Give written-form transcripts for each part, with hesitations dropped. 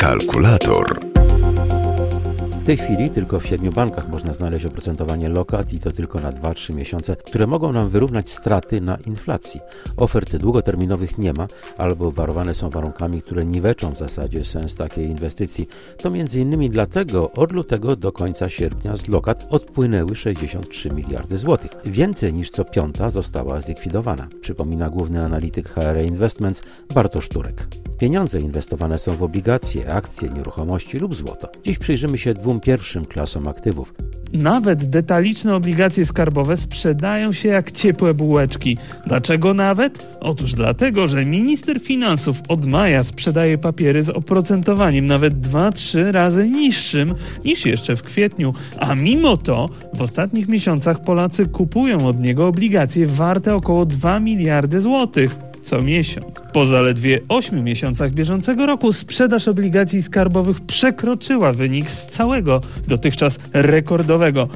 Kalkulator. W tej chwili tylko w 7 bankach można znaleźć oprocentowanie lokat i to tylko na 2-3 miesiące, które mogą nam wyrównać straty na inflacji. Ofert długoterminowych nie ma albo warowane są warunkami, które niweczą w zasadzie sens takiej inwestycji. To m.in. dlatego od lutego do końca sierpnia z lokat odpłynęły 63 miliardy złotych. Więcej niż co piąta została zlikwidowana, przypomina główny analityk HRA Investments Bartosz Turek. Pieniądze inwestowane są w obligacje, akcje, nieruchomości lub złoto. Dziś przyjrzymy się 2 pierwszym klasom aktywów. Nawet detaliczne obligacje skarbowe sprzedają się jak ciepłe bułeczki. Dlaczego nawet? Otóż dlatego, że minister finansów od maja sprzedaje papiery z oprocentowaniem nawet 2-3 razy niższym niż jeszcze w kwietniu. A mimo to w ostatnich miesiącach Polacy kupują od niego obligacje warte około 2 miliardy złotych. Co miesiąc. Po zaledwie 8 miesiącach bieżącego roku sprzedaż obligacji skarbowych przekroczyła wynik z całego dotychczas rekordowego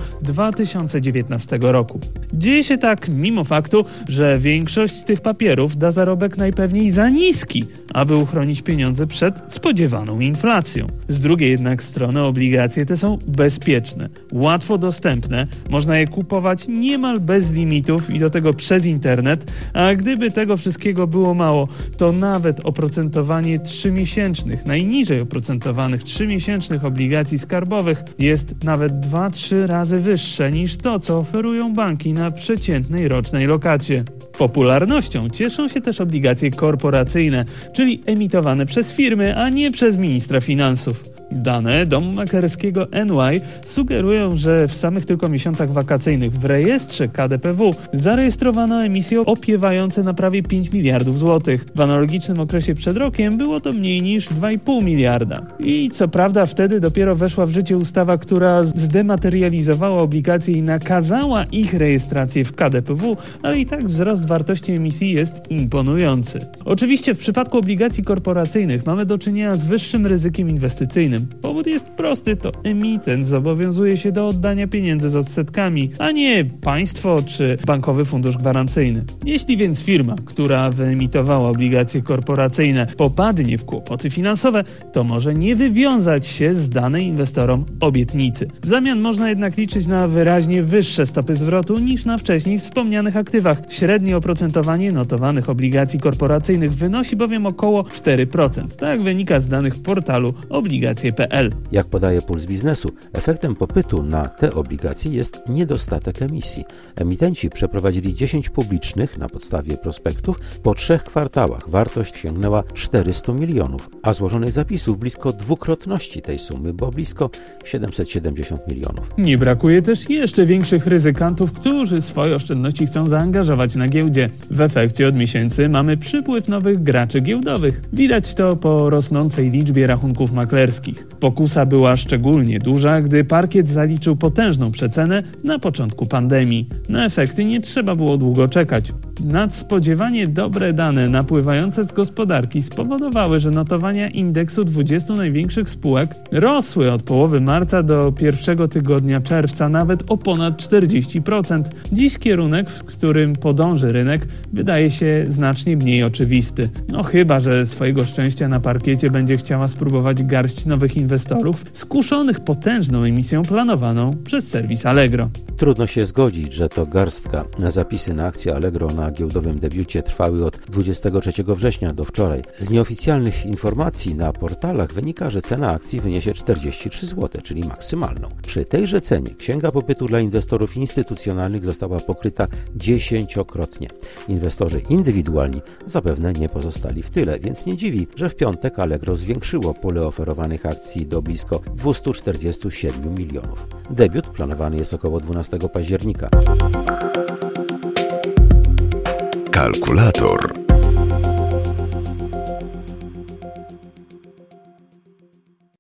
2019 roku. Dzieje się tak mimo faktu, że większość tych papierów da zarobek najpewniej za niski, aby uchronić pieniądze przed spodziewaną inflacją. Z drugiej jednak strony obligacje te są bezpieczne, łatwo dostępne, można je kupować niemal bez limitów i do tego przez internet, a gdyby tego wszystkiego było mało, to nawet oprocentowanie 3-miesięcznych, najniżej oprocentowanych 3-miesięcznych obligacji skarbowych jest nawet 2-3 razy wyższe niż to, co oferują banki na przeciętnej rocznej lokacie. Popularnością cieszą się też obligacje korporacyjne, czyli emitowane przez firmy, a nie przez ministra finansów. Dane domu maklerskiego NY sugerują, że w samych tylko miesiącach wakacyjnych w rejestrze KDPW zarejestrowano emisje opiewające na prawie 5 miliardów złotych. W analogicznym okresie przed rokiem było to mniej niż 2,5 miliarda. I co prawda wtedy dopiero weszła w życie ustawa, która zdematerializowała obligacje i nakazała ich rejestrację w KDPW, ale i tak wzrost wartości emisji jest imponujący. Oczywiście w przypadku obligacji korporacyjnych mamy do czynienia z wyższym ryzykiem inwestycyjnym. Powód jest prosty, to emitent zobowiązuje się do oddania pieniędzy z odsetkami, a nie państwo czy bankowy fundusz gwarancyjny. Jeśli więc firma, która wyemitowała obligacje korporacyjne, popadnie w kłopoty finansowe, to może nie wywiązać się z danej inwestorom obietnicy. W zamian można jednak liczyć na wyraźnie wyższe stopy zwrotu niż na wcześniej wspomnianych aktywach. Średnie oprocentowanie notowanych obligacji korporacyjnych wynosi bowiem około 4%. Tak wynika z danych portalu obligacje.pl. Jak podaje Puls Biznesu, efektem popytu na te obligacje jest niedostatek emisji. Emitenci przeprowadzili 10 publicznych na podstawie prospektów. Po 3 kwartałach wartość sięgnęła 400 milionów, a złożonych zapisów blisko dwukrotności tej sumy, bo blisko 770 milionów. Nie brakuje też jeszcze większych ryzykantów, którzy swoje oszczędności chcą zaangażować na giełdzie. W efekcie od miesięcy mamy przypływ nowych graczy giełdowych. Widać to po rosnącej liczbie rachunków maklerskich. Pokusa była szczególnie duża, gdy parkiet zaliczył potężną przecenę na początku pandemii. Na efekty nie trzeba było długo czekać. Nadspodziewanie dobre dane napływające z gospodarki spowodowały, że notowania indeksu 20 największych spółek rosły od połowy marca do pierwszego tygodnia czerwca nawet o ponad 40%. Dziś kierunek, w którym podąży rynek, wydaje się znacznie mniej oczywisty. No chyba, że swojego szczęścia na parkiecie będzie chciała spróbować garść nowych inwestorów skuszonych potężną emisją planowaną przez serwis Allegro. Trudno się zgodzić, że to garstka. Zapisy na akcje Allegro na giełdowym debiucie trwały od 23 września do wczoraj. Z nieoficjalnych informacji na portalach wynika, że cena akcji wyniesie 43 zł, czyli maksymalną. Przy tejże cenie księga popytu dla inwestorów instytucjonalnych została pokryta 10-krotnie. Inwestorzy indywidualni zapewne nie pozostali w tyle, więc nie dziwi, że w piątek Allegro zwiększyło pulę oferowanych akcji do blisko 247 milionów. Debiut planowany jest około 12 października. Kalkulator.